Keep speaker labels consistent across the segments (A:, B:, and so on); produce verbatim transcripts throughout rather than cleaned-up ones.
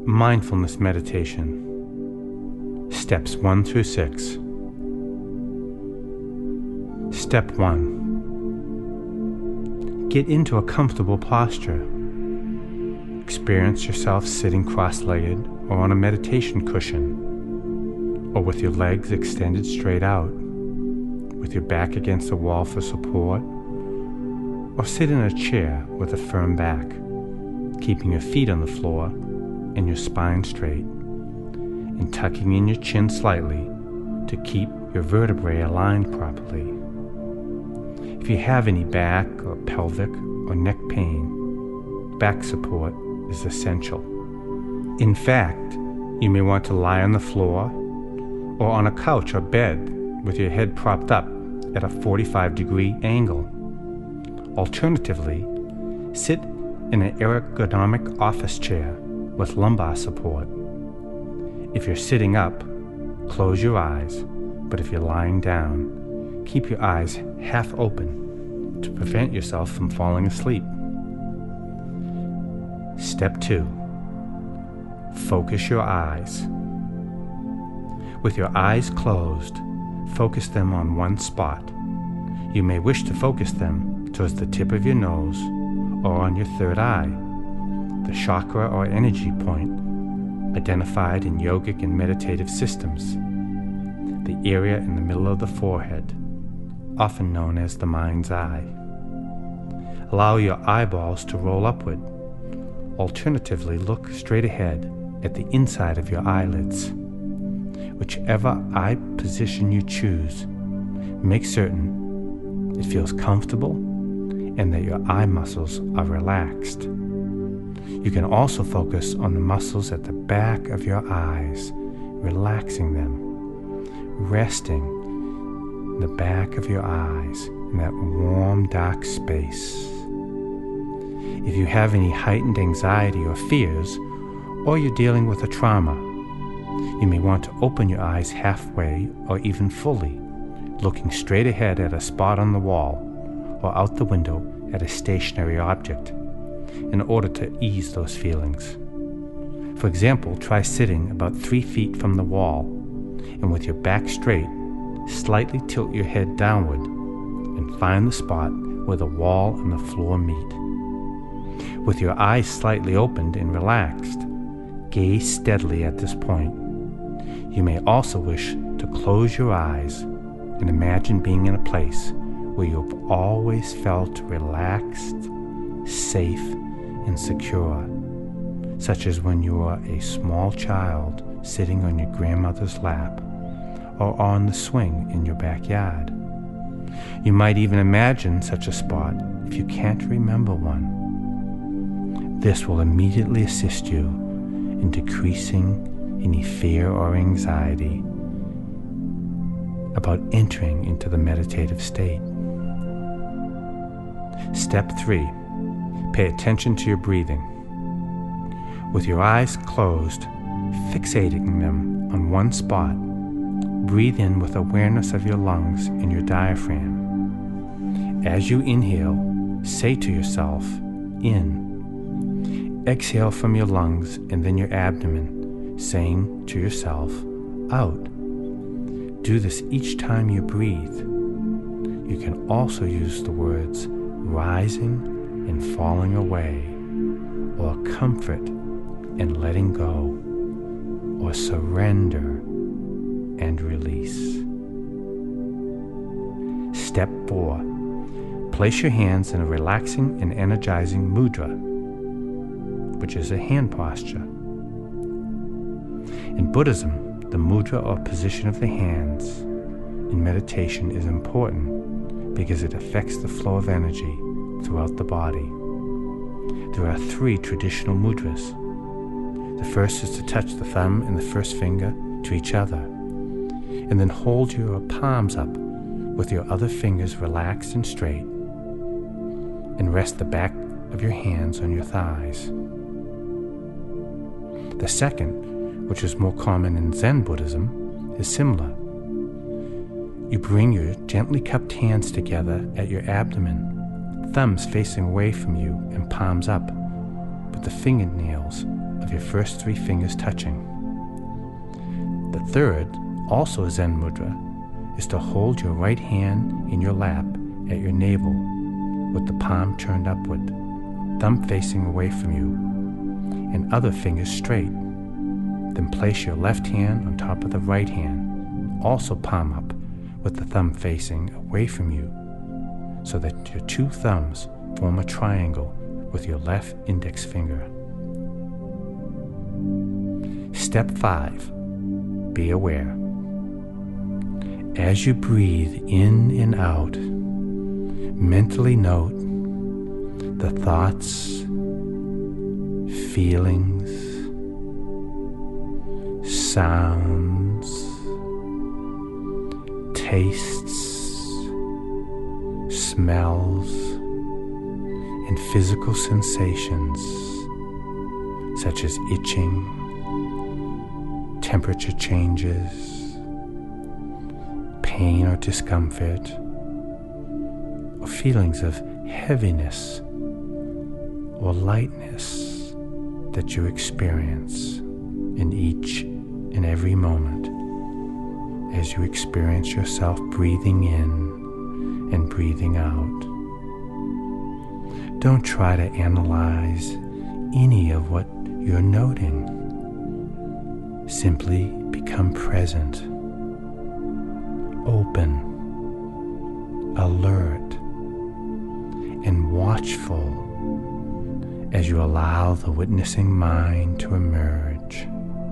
A: Mindfulness meditation. Steps one through six. Step one. Get into a comfortable posture. Experience yourself sitting cross-legged or on a meditation cushion, or with your legs extended straight out, with your back against the wall for support, or sit in a chair with a firm back, keeping your feet on the floor and your spine straight, and tucking in your chin slightly to keep your vertebrae aligned properly. If you have any back or pelvic or neck pain, back support is essential. In fact, you may want to lie on the floor or on a couch or bed with your head propped up at a forty-five degree angle. Alternatively, sit in an ergonomic office chair with lumbar support. If you're sitting up, close your eyes, but if you're lying down, keep your eyes half open to prevent yourself from falling asleep. Step two. Focus your eyes. With your eyes closed, focus them on one spot. You may wish to focus them towards the tip of your nose or on your third eye, the chakra or energy point identified in yogic and meditative systems, the area in the middle of the forehead, often known as the mind's eye. Allow your eyeballs to roll upward. Alternatively, look straight ahead at the inside of your eyelids. Whichever eye position you choose, make certain it feels comfortable and that your eye muscles are relaxed. You can also focus on the muscles at the back of your eyes, relaxing them, resting in the back of your eyes in that warm, dark space. If you have any heightened anxiety or fears, or you're dealing with a trauma, you may want to open your eyes halfway or even fully, looking straight ahead at a spot on the wall or out the window at a stationary object, in order to ease those feelings. For example, try sitting about three feet from the wall, and with your back straight, slightly tilt your head downward and find the spot where the wall and the floor meet. With your eyes slightly opened and relaxed, gaze steadily at this point. You may also wish to close your eyes and imagine being in a place where you've always felt relaxed, safe, and secure, such as when you were a small child sitting on your grandmother's lap or on the swing in your backyard. You might even imagine such a spot if you can't remember one. This will immediately assist you in decreasing any fear or anxiety about entering into the meditative state. Step three. Pay attention to your breathing. With your eyes closed, fixating them on one spot, breathe in with awareness of your lungs and your diaphragm. As you inhale, say to yourself, in. Exhale from your lungs and then your abdomen, saying to yourself, out. Do this each time you breathe. You can also use the words rising and falling away, or comfort and letting go, or surrender and release. Step four. Place your hands in a relaxing and energizing mudra, which is a hand posture. In Buddhism, the mudra or position of the hands in meditation is important because it affects the flow of energy throughout the body. There are three traditional mudras. The first is to touch the thumb and the first finger to each other, and then hold your palms up with your other fingers relaxed and straight, and rest the back of your hands on your thighs. The second, which is more common in Zen Buddhism, is similar. You bring your gently cupped hands together at your abdomen, thumbs facing away from you and palms up, with the fingernails of of your first three fingers touching. The third, also a Zen mudra, is to hold your right hand in your lap at your navel with the palm turned upward, thumb facing away from you, and other fingers straight. Then place your left hand on top of the right hand, also palm up with the thumb facing away from you, so that your two thumbs form a triangle with your left index finger. Step five, be aware. As you breathe in and out, mentally note the thoughts, feelings, sounds, tastes, smells, and physical sensations such as itching, temperature changes, pain or discomfort, or feelings of heaviness or lightness that you experience in each and every moment as you experience yourself breathing in and breathing out. Don't try to analyze any of what you're noting. Simply become present, open, alert, and watchful as you allow the witnessing mind to emerge.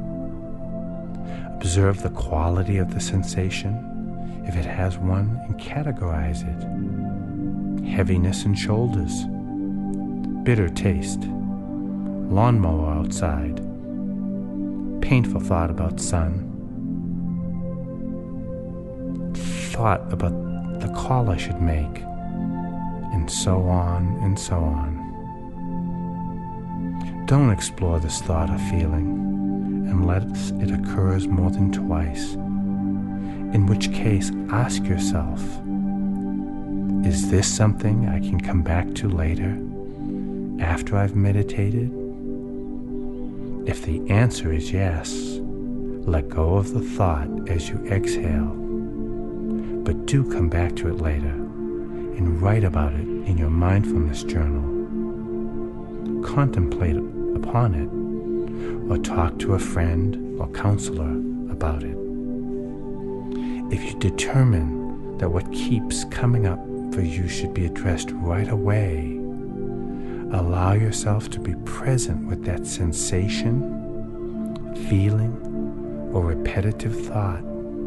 A: Observe the quality of the sensation, if it has one, and categorize it. Heaviness in shoulders, bitter taste, lawnmower outside, painful thought about sun, thought about the call I should make, and so on and so on. Don't explore this thought or feeling unless it occurs more than twice, in which case ask yourself, is this something I can come back to later, after I've meditated? If the answer is yes, let go of the thought as you exhale, but do come back to it later and write about it in your mindfulness journal. Contemplate upon it, or talk to a friend or counselor about it. If you determine that what keeps coming up for you should be addressed right away, allow yourself to be present with that sensation, feeling, or repetitive thought.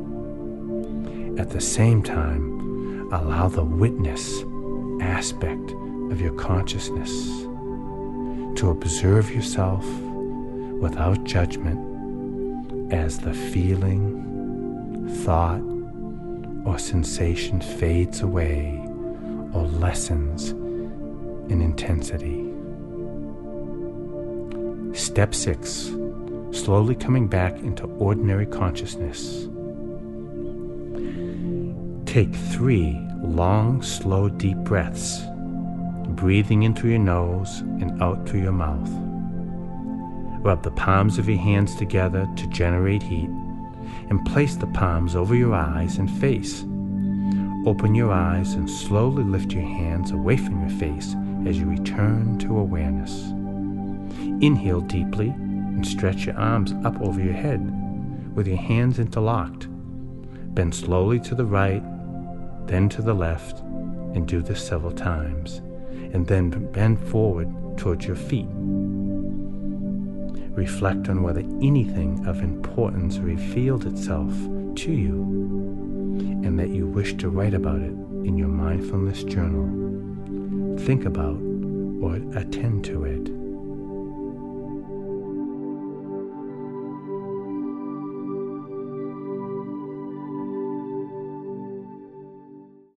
A: At the same time, allow the witness aspect of your consciousness to observe yourself without judgment as the feeling, thought, or sensation fades away or lessens in intensity. Step six, slowly coming back into ordinary consciousness. Take three long, slow, deep breaths, breathing in through your nose and out through your mouth. Rub the palms of your hands together to generate heat, and place the palms over your eyes and face. Open your eyes and slowly lift your hands away from your face as you return to awareness. Inhale deeply and stretch your arms up over your head with your hands interlocked. Bend slowly to the right, then to the left, and do this several times, and then bend forward towards your feet. Reflect on whether anything of importance revealed itself to you and that you wish to write about it in your mindfulness journal. Think about or attend to it.